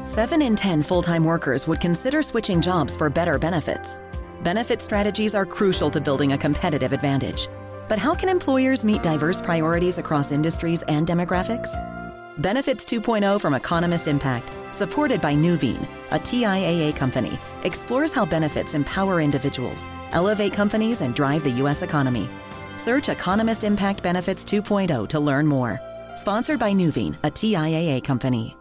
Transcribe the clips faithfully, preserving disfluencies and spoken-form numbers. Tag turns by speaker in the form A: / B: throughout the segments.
A: Seven in ten full-time workers would consider switching jobs for better benefits. Benefit strategies are crucial to building a competitive advantage. But how can employers meet diverse priorities across industries and demographics? Benefits two point oh from Economist Impact, supported by Nuveen, a T I A A company, explores how benefits empower individuals, elevate companies, and drive the U S economy. Search Economist Impact Benefits two point oh to learn more. Sponsored by Nuveen, a T I A A company.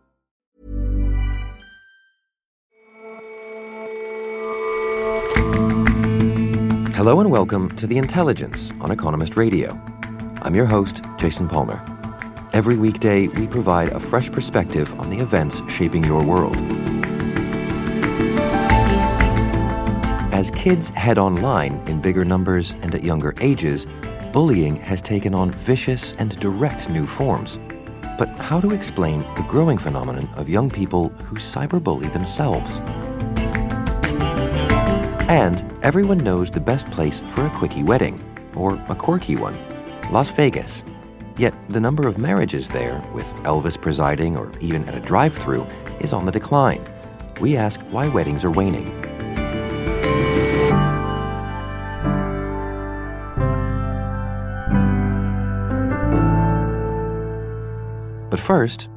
B: Hello and welcome to The Intelligence on Economist Radio. I'm your host, Jason Palmer. Every weekday, we provide a fresh perspective on the events shaping your world. As kids head online in bigger numbers and at younger ages, bullying has taken on vicious and direct new forms. But how to explain the growing phenomenon of young people who cyberbully themselves? And everyone knows the best place for a quickie wedding, or a quirky one, Las Vegas. Yet the number of marriages there, with Elvis presiding or even at a drive-thru, is on the decline. We ask why weddings are waning. But first,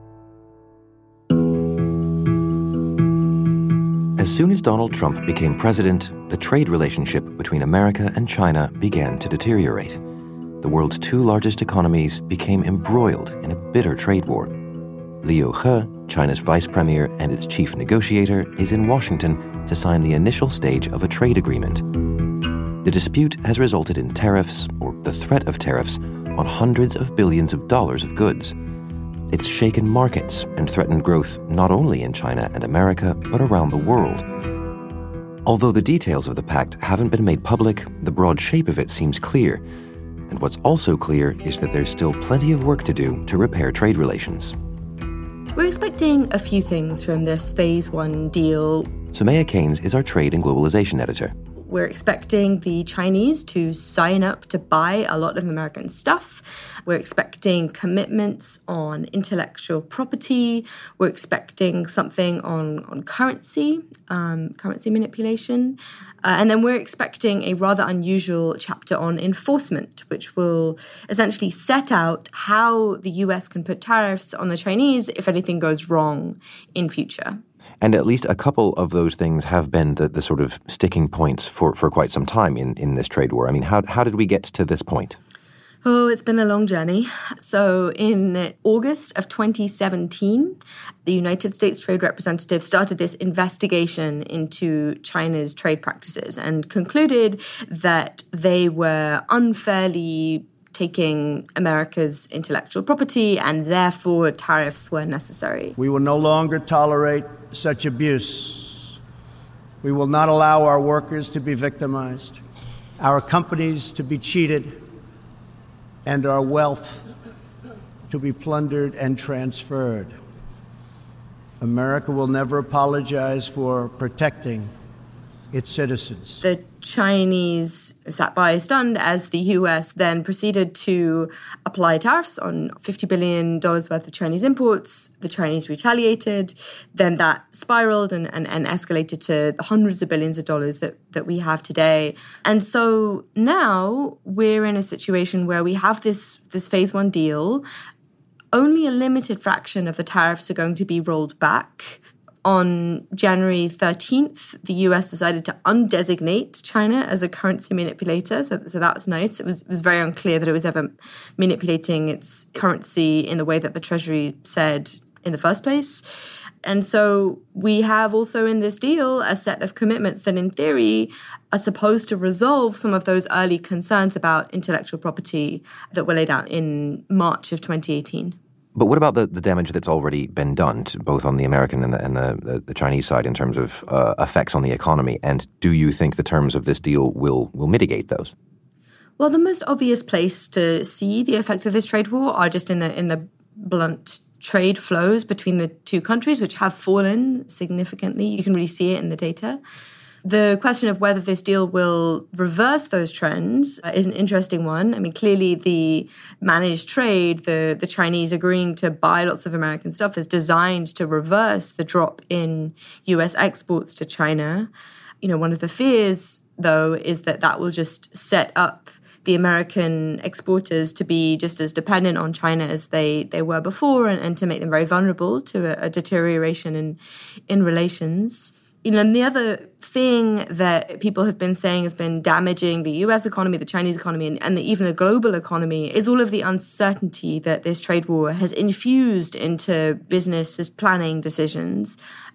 B: as soon as Donald Trump became president, the trade relationship between America and China began to deteriorate. The world's two largest economies became embroiled in a bitter trade war. Liu He, China's vice premier and its chief negotiator, is in Washington to sign the initial stage of a trade agreement. The dispute has resulted in tariffs, or the threat of tariffs, on hundreds of billions of dollars of goods. It's shaken markets and threatened growth not only in China and America, but around the world. Although the details of the pact haven't been made public, the broad shape of it seems clear. And what's also clear is that there's still plenty of work to do to repair trade relations.
C: We're expecting a few things from this phase one deal.
B: Soumaya Keynes is our trade and globalization editor.
C: We're expecting the Chinese to sign up to buy a lot of American stuff. We're expecting commitments on intellectual property. We're expecting something on, on currency, um, currency manipulation. Uh, and then we're expecting a rather unusual chapter on enforcement, which will essentially set out how the U S can put tariffs on the Chinese if anything goes wrong in future.
B: And at least a couple of those things have been the, the sort of sticking points for, for quite some time in, in this trade war. I mean, how how did we get to this point?
C: Oh, it's been a long journey. So in August of twenty seventeen, the United States Trade Representative started this investigation into China's trade practices and concluded that they were unfairly taking America's intellectual property, and therefore tariffs were necessary.
D: We will no longer tolerate such abuse. We will not allow our workers to be victimized, our companies to be cheated, and our wealth to be plundered and transferred. America will never apologize for protecting its citizens.
C: The Chinese sat by stunned as the U S then proceeded to apply tariffs on fifty billion dollars worth of Chinese imports. The Chinese retaliated. Then that spiraled and, and, and escalated to the hundreds of billions of dollars that, that we have today. And so now we're in a situation where we have this, this phase one deal. Only a limited fraction of the tariffs are going to be rolled back. On January thirteenth, the U S decided to undesignate China as a currency manipulator. So, so that's nice. It was, it was very unclear that it was ever manipulating its currency in the way that the Treasury said in the first place. And so we have also in this deal a set of commitments that in theory are supposed to resolve some of those early concerns about intellectual property that were laid out in March of twenty eighteen.
B: But what about the, the damage that's already been done, to, both on the American and the, and the, the, the Chinese side in terms of uh, effects on the economy? And do you think the terms of this deal will, will mitigate those?
C: Well, the most obvious place to see the effects of this trade war are just in the in the blunt trade flows between the two countries, which have fallen significantly. You can really see it in the data. The question of whether this deal will reverse those trends uh, is an interesting one. I mean, clearly the managed trade, the, the Chinese agreeing to buy lots of American stuff, is designed to reverse the drop in U S exports to China. You know, one of the fears, though, is that that will just set up the American exporters to be just as dependent on China as they, they were before, and, and to make them very vulnerable to a, a deterioration in, in relations. You know, and the other thing that people have been saying has been damaging the U S economy, the Chinese economy, and, and the, even the global economy is all of the uncertainty that this trade war has infused into business' planning decisions.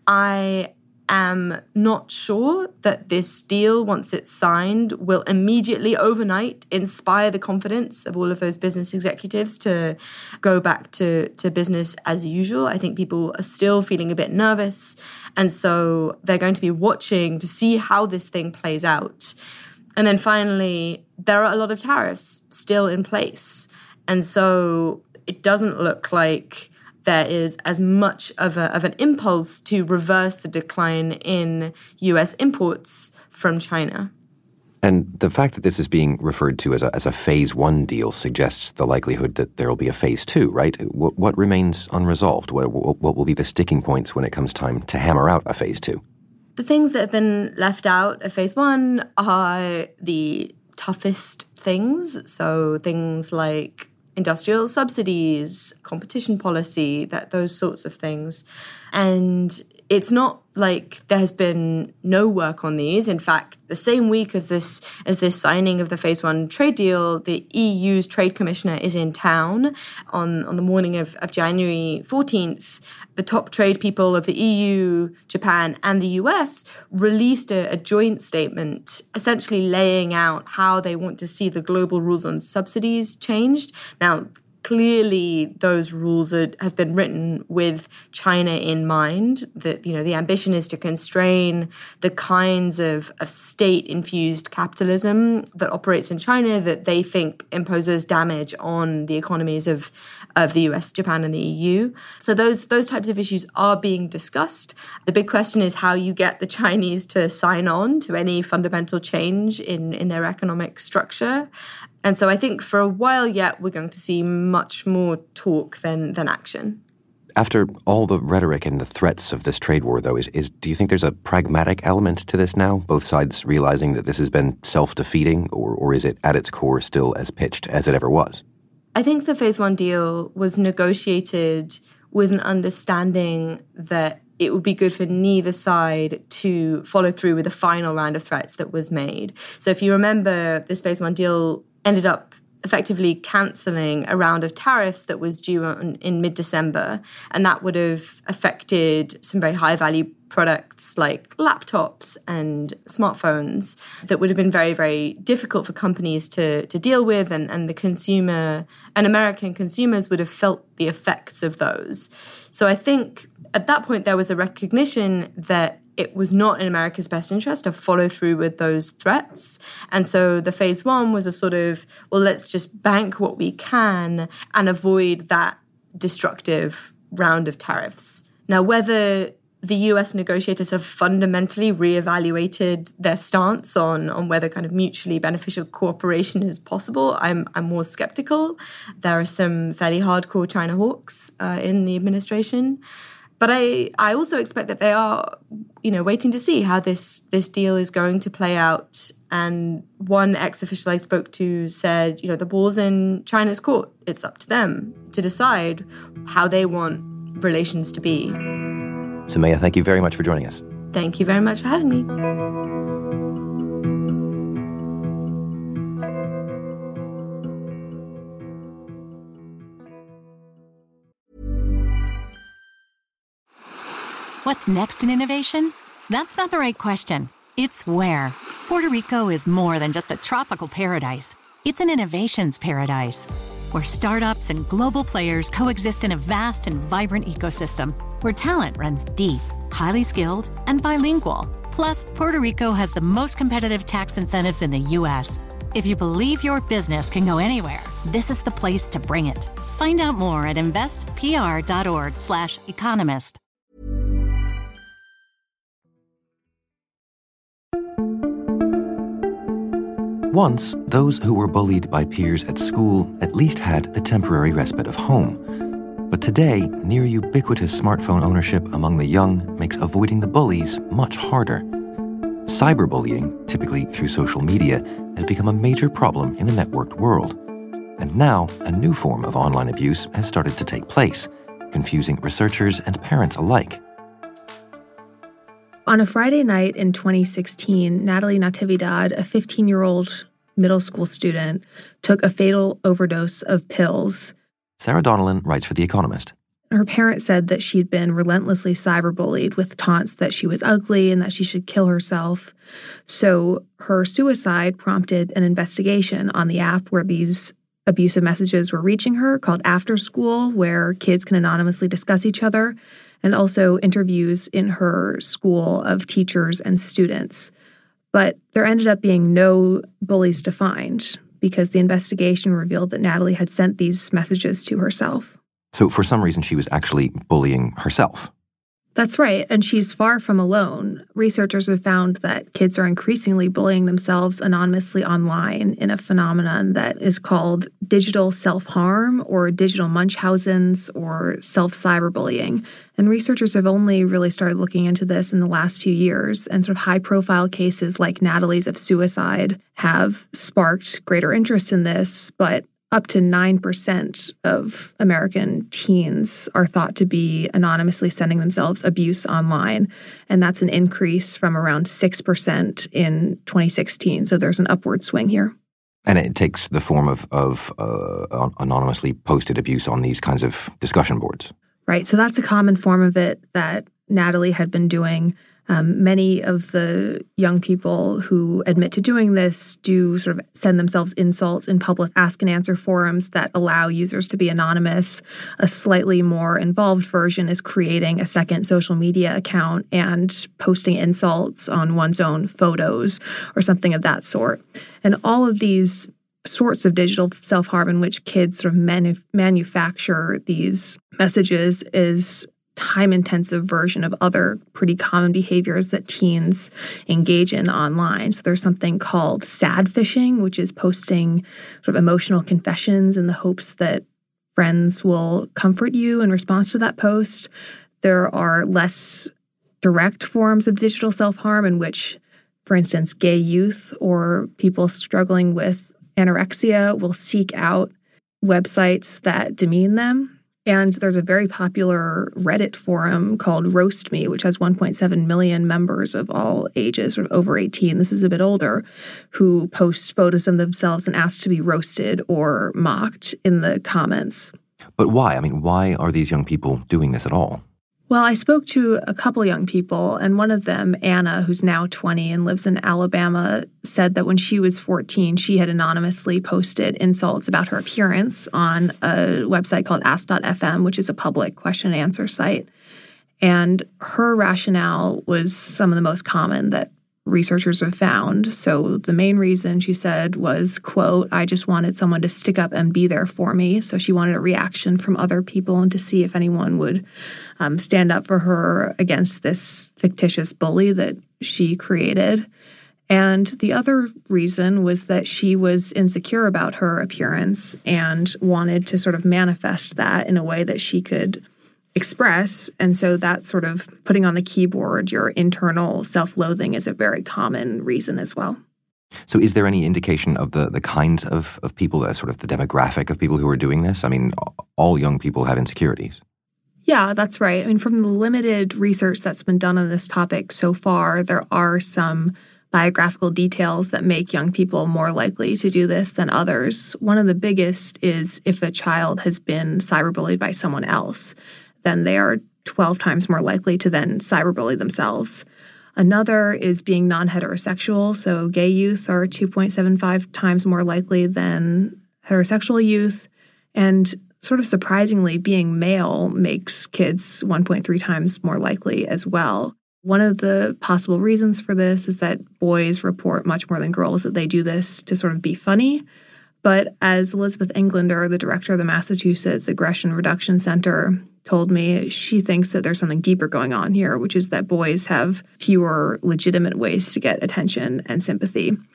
C: I am not sure that this deal, once it's signed, will immediately overnight inspire the confidence of all of those business executives to go back to, to business as usual. I think people are still feeling a bit nervous. And so they're going to be watching to see how this thing plays out. And then finally, there are a lot of tariffs still in place. And so it doesn't look like there is as much of, a, of an impulse to reverse the decline in U S imports from China.
B: And the fact that this is being referred to as a, as a phase one deal suggests the likelihood that there will be a phase two, right? What, what remains unresolved? What, what will be the sticking points when it comes time to hammer out a phase two?
C: The things that have been left out of phase one are the toughest things. So things like industrial subsidies, competition policy, that those sorts of things. And it's not like there has been no work on these. In fact, the same week as this as this signing of the phase one trade deal, the E U's trade commissioner is in town on, on the morning of, of January fourteenth. The top trade people of the E U, Japan, and the U S released a, a joint statement essentially laying out how they want to see the global rules on subsidies changed. Now, clearly, those rules are, have been written with China in mind. That, you know, the ambition is to constrain the kinds of, of state-infused capitalism that operates in China that they think imposes damage on the economies of, of the U S, Japan, and the E U. So those those types of issues are being discussed. The big question is how you get the Chinese to sign on to any fundamental change in, in their economic structure. And so I think for a while yet, we're going to see much more talk than, than action.
B: After all the rhetoric and the threats of this trade war, though, is, is do you think there's a pragmatic element to this now? Both sides realizing that this has been self-defeating, or, or is it at its core still as pitched as it ever was?
C: I think the phase one deal was negotiated with an understanding that it would be good for neither side to follow through with the final round of threats that was made. So if you remember, this phase one deal ended up effectively cancelling a round of tariffs that was due on, in mid-December, and that would have affected some very high-value products like laptops and smartphones that would have been very, very difficult for companies to, to deal with, and, and the consumer and American consumers would have felt the effects of those. So I think at that point there was a recognition that it was not in America's best interest to follow through with those threats. And so the phase one was a sort of, well, let's just bank what we can and avoid that destructive round of tariffs. Now, whether the U S negotiators have fundamentally reevaluated their stance on, on whether kind of mutually beneficial cooperation is possible, I'm I'm more skeptical. There are some fairly hardcore China hawks uh, in the administration. But I, I also expect that they are, you know, waiting to see how this, this deal is going to play out. And one ex-official I spoke to said, you know, the ball's in China's court. It's up to them to decide how they want relations to be.
B: Soumaya, thank you very much for joining us.
C: Thank you very much for having me.
E: What's next in innovation? That's not the right question. It's where. Puerto Rico is more than just a tropical paradise. It's an innovations paradise, where startups and global players coexist in a vast and vibrant ecosystem, where talent runs deep, highly skilled, and bilingual. Plus, Puerto Rico has the most competitive tax incentives in the U S. If you believe your business can go anywhere, this is the place to bring it. Find out more at investpr.org slash economist.
B: Once, those who were bullied by peers at school at least had the temporary respite of home. But today, near ubiquitous smartphone ownership among the young makes avoiding the bullies much harder. Cyberbullying, typically through social media, has become a major problem in the networked world. And now, a new form of online abuse has started to take place, confusing researchers and parents alike.
F: On a Friday night in twenty sixteen, Natalie Natividad, a fifteen-year-old middle school student, took a fatal overdose of pills.
B: Sarah Donnellan writes for The Economist.
F: Her parents said that she'd been relentlessly cyberbullied with taunts that she was ugly and that she should kill herself. So her suicide prompted an investigation on the app where these abusive messages were reaching her, called After School, where kids can anonymously discuss each other, and also interviews in her school of teachers and students. But there ended up being no bullies to find because the investigation revealed that Natalie had sent these messages to herself.
B: So for some reason, she was actually bullying herself.
F: That's right, and she's far from alone. Researchers have found that kids are increasingly bullying themselves anonymously online in a phenomenon that is called digital self-harm or digital Munchausen's or self-cyberbullying. And researchers have only really started looking into this in the last few years, and sort of high-profile cases like Natalie's of suicide have sparked greater interest in this, but up to nine percent of American teens are thought to be anonymously sending themselves abuse online, and that's an increase from around six percent in twenty sixteen. So there's an upward swing here.
B: And it takes the form of, of uh, anonymously posted abuse on these kinds of discussion boards.
F: Right. So that's a common form of it that Natalie had been doing. Um, many of the young people who admit to doing this do sort of send themselves insults in public ask and answer forums that allow users to be anonymous. A slightly more involved version is creating a second social media account and posting insults on one's own photos or something of that sort. And all of these sorts of digital self-harm in which kids sort of manu- manufacture these messages is time-intensive version of other pretty common behaviors that teens engage in online. So there's something called sad phishing, which is posting sort of emotional confessions in the hopes that friends will comfort you in response to that post. There are less direct forms of digital self-harm in which, for instance, gay youth or people struggling with anorexia will seek out websites that demean them. And there's a very popular Reddit forum called Roast Me, which has one point seven million members of all ages, sort of over eighteen. This is a bit older, who post photos of themselves and ask to be roasted or mocked in the comments.
B: But why? I mean, why are these young people doing this at all?
F: Well, I spoke to a couple young people, and one of them, Anna, who's now twenty and lives in Alabama, said that when she was fourteen, she had anonymously posted insults about her appearance on a website called ask dot f m, which is a public question and answer site. And her rationale was some of the most common that researchers have found. So the main reason, she said, was, quote, I just wanted someone to stick up and be there for me. So she wanted a reaction from other people and to see if anyone would um, stand up for her against this fictitious bully that she created. And the other reason was that she was insecure about her appearance and wanted to sort of manifest that in a way that she could express. And so that sort of putting on the keyboard your internal self-loathing is a very common reason as well.
B: So is there any indication of the, the kinds of, of people, that sort of the demographic of people who are doing this? I mean, all young people have insecurities.
F: Yeah, that's right. I mean, from the limited research that's been done on this topic so far, there are some biographical details that make young people more likely to do this than others. One of the biggest is if a child has been cyberbullied by someone else, then they are twelve times more likely to then cyberbully themselves. Another is being non-heterosexual, so gay youth are two point seven five times more likely than heterosexual youth. And sort of surprisingly, being male makes kids one point three times more likely as well. One of the possible reasons for this is that boys report much more than girls that they do this to sort of be funny. But as Elizabeth Englander, the director of the Massachusetts Aggression Reduction Center, told me, she thinks that there's something deeper going on here, which is that boys have fewer legitimate ways to get attention and sympathy.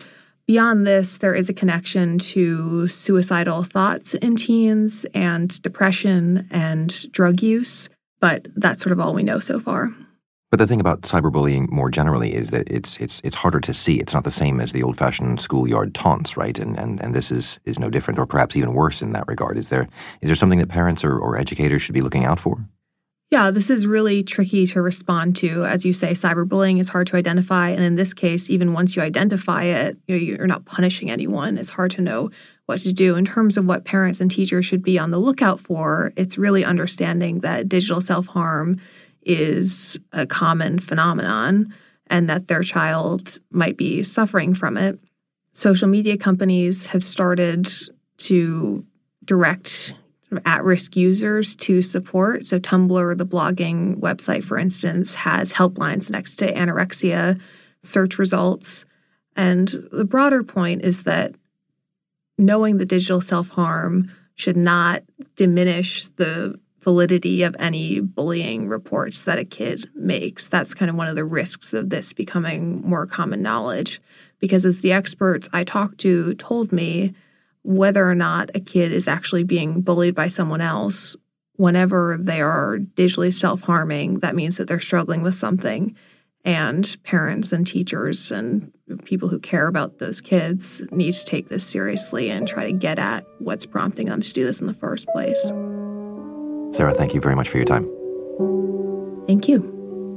F: Beyond this, there is a connection to suicidal thoughts in teens and depression and drug use, but that's sort of all we know so far.
B: But the thing about cyberbullying more generally is that it's it's it's harder to see. It's not the same as the old-fashioned schoolyard taunts, right? And and and this is is no different, or perhaps even worse in that regard. Is there is there something that parents or, or educators should be looking out for?
F: Yeah, this is really tricky to respond to. As you say, cyberbullying is hard to identify. And in this case, even once you identify it, you're not punishing anyone. It's hard to know what to do. In terms of what parents and teachers should be on the lookout for, it's really understanding that digital self-harm is a common phenomenon and that their child might be suffering from it. Social media companies have started to direct at-risk users to support. So Tumblr, the blogging website, for instance, has helplines next to anorexia search results. And the broader point is that knowing the digital self-harm should not diminish the validity of any bullying reports that a kid makes. That's kind of one of the risks of this becoming more common knowledge. Because as the experts I talked to told me, whether or not a kid is actually being bullied by someone else, whenever they are digitally self-harming, that means that they're struggling with something. And parents and teachers and people who care about those kids need to take this seriously and try to get at what's prompting them to do this in the first place.
B: Sarah, thank you very much for your time.
F: Thank you.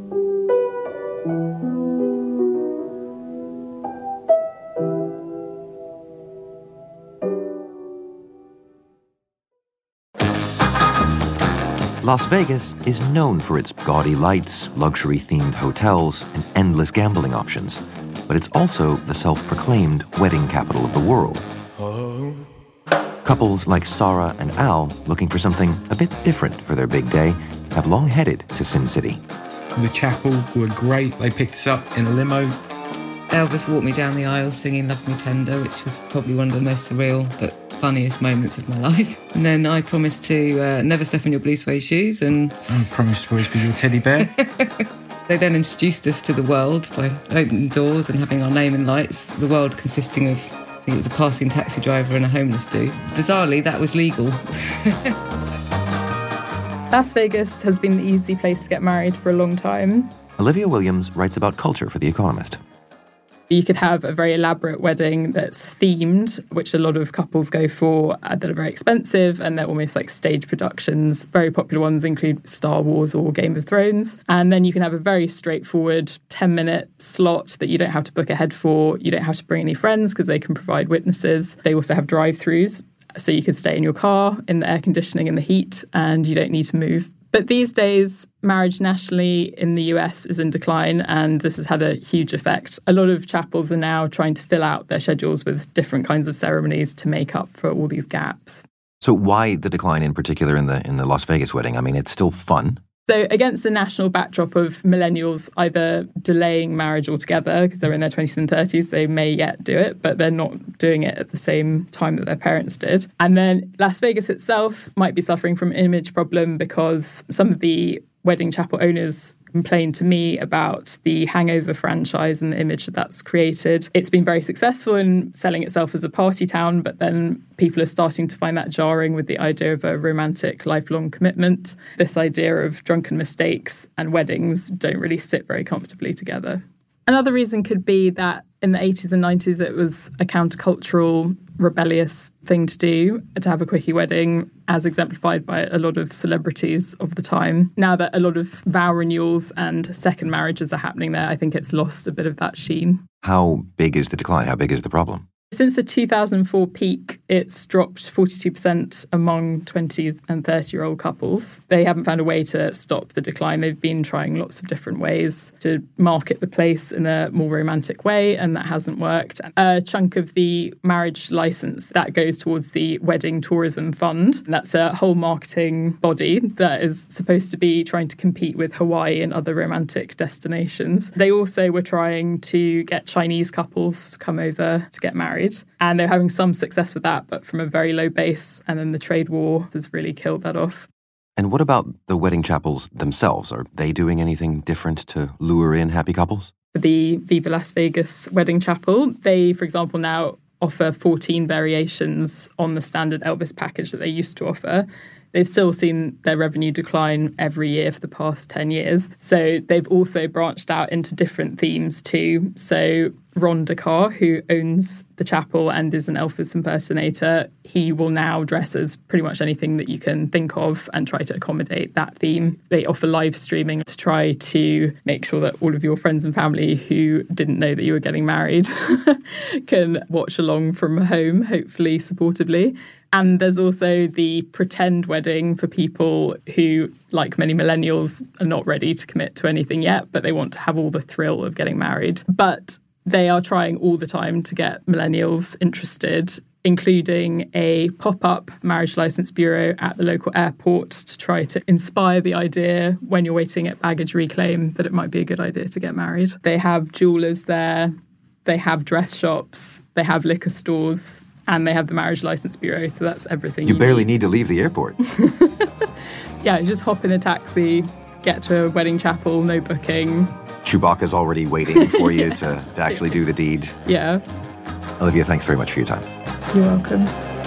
B: Las Vegas is known for its gaudy lights, luxury-themed hotels, and endless gambling options. But it's also the self-proclaimed wedding capital of the world. Oh. Couples like Sarah and Al, looking for something a bit different for their big day, have long headed to Sin City.
G: The chapel were great. They picked us up in a limo.
H: Elvis walked me down the aisle singing Love Me Tender, which was probably one of the most surreal but funniest moments of my life. And then I promised to uh, never step on your blue suede shoes, and
G: I promised to always be your teddy bear.
H: They then introduced us to the world by opening doors and having our name in lights, the world consisting of, I think it was a passing taxi driver and a homeless dude. Bizarrely, that was legal.
I: Las Vegas has been the easy place to get married for a long time.
B: Olivia Williams writes about culture for The Economist.
I: You could have a very elaborate wedding that's themed, which a lot of couples go for, uh, that are very expensive, and they're almost like stage productions. Very popular ones include Star Wars or Game of Thrones. And then you can have a very straightforward ten-minute slot that you don't have to book ahead for. You don't have to bring any friends because they can provide witnesses. They also have drive-thrus, so you could stay in your car in the air conditioning and the heat, and you don't need to move. But these days, marriage nationally in the U S is in decline, and this has had a huge effect. A lot of chapels are now trying to fill out their schedules with different kinds of ceremonies to make up for all these gaps.
B: So why the decline in particular in the in the Las Vegas wedding? I mean, it's still fun.
I: So against the national backdrop of millennials either delaying marriage altogether because they're in their twenties and thirties, they may yet do it, but they're not doing it at the same time that their parents did. And then Las Vegas itself might be suffering from an image problem because some of the wedding chapel owners complained to me about the Hangover franchise and the image that that's created. It's been very successful in selling itself as a party town, but then people are starting to find that jarring with the idea of a romantic lifelong commitment. This idea of drunken mistakes and weddings don't really sit very comfortably together. Another reason could be that in the eighties and nineties, it was a countercultural, rebellious thing to do, to have a quickie wedding, as exemplified by a lot of celebrities of the time. Now that a lot of vow renewals and second marriages are happening there, I think it's lost a bit of that sheen.
B: How big is the decline? How big is the problem?
I: Since the two thousand four peak, it's dropped forty-two percent among twenty and thirty-year-old couples. They haven't found a way to stop the decline. They've been trying lots of different ways to market the place in a more romantic way, and that hasn't worked. A chunk of the marriage license, that goes towards the Wedding Tourism Fund. That's a whole marketing body that is supposed to be trying to compete with Hawaii and other romantic destinations. They also were trying to get Chinese couples to come over to get married. And they're having some success with that, but from a very low base. And then the trade war has really killed that off.
B: And what about the wedding chapels themselves? Are they doing anything different to lure in happy couples?
I: for the Viva Las Vegas wedding chapel. They, for example, now offer fourteen variations on the standard Elvis package that they used to offer. They've still seen their revenue decline every year for the past ten years. So they've also branched out into different themes too. So Ron DeCar, who owns the chapel and is an Elvis impersonator, he will now dress as pretty much anything that you can think of and try to accommodate that theme. They offer live streaming to try to make sure that all of your friends and family who didn't know that you were getting married can watch along from home, hopefully supportively. And there's also the pretend wedding for people who, like many millennials, are not ready to commit to anything yet, but they want to have all the thrill of getting married. But they are trying all the time to get millennials interested, including a pop-up marriage license bureau at the local airport to try to inspire the idea when you're waiting at baggage reclaim that it might be a good idea to get married. They have jewellers there, they have dress shops, they have liquor stores, and they have the marriage license bureau, so that's everything you,
B: you barely
I: need.
B: need to leave the airport.
I: Yeah, just hop in a taxi, get to a wedding chapel, no booking.
B: Chewbacca's already waiting for you to, to actually do the deed.
I: Yeah.
B: Olivia, thanks very much for your time.
I: You're welcome.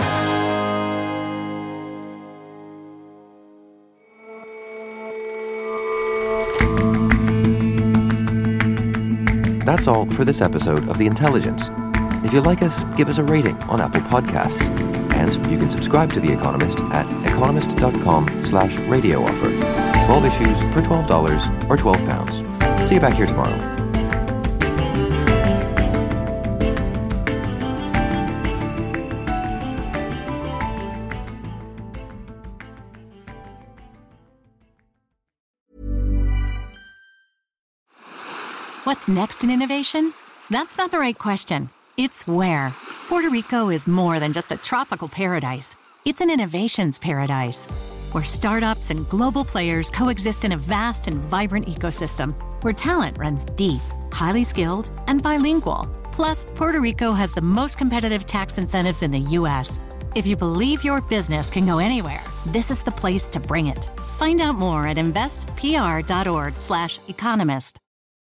B: That's all for this episode of The Intelligence. If you like us, give us a rating on Apple Podcasts. And you can subscribe to The Economist at economist.com slash radio offer. twelve issues for twelve dollars or twelve pounds. See you back here tomorrow.
E: What's next in innovation? That's not the right question. It's where. Puerto Rico is more than just a tropical paradise. It's an innovations paradise, where startups and global players coexist in a vast and vibrant ecosystem, where talent runs deep, highly skilled, and bilingual. Plus, Puerto Rico has the most competitive tax incentives in the U S. If you believe your business can go anywhere, this is the place to bring it. Find out more at investpr.org slash economist.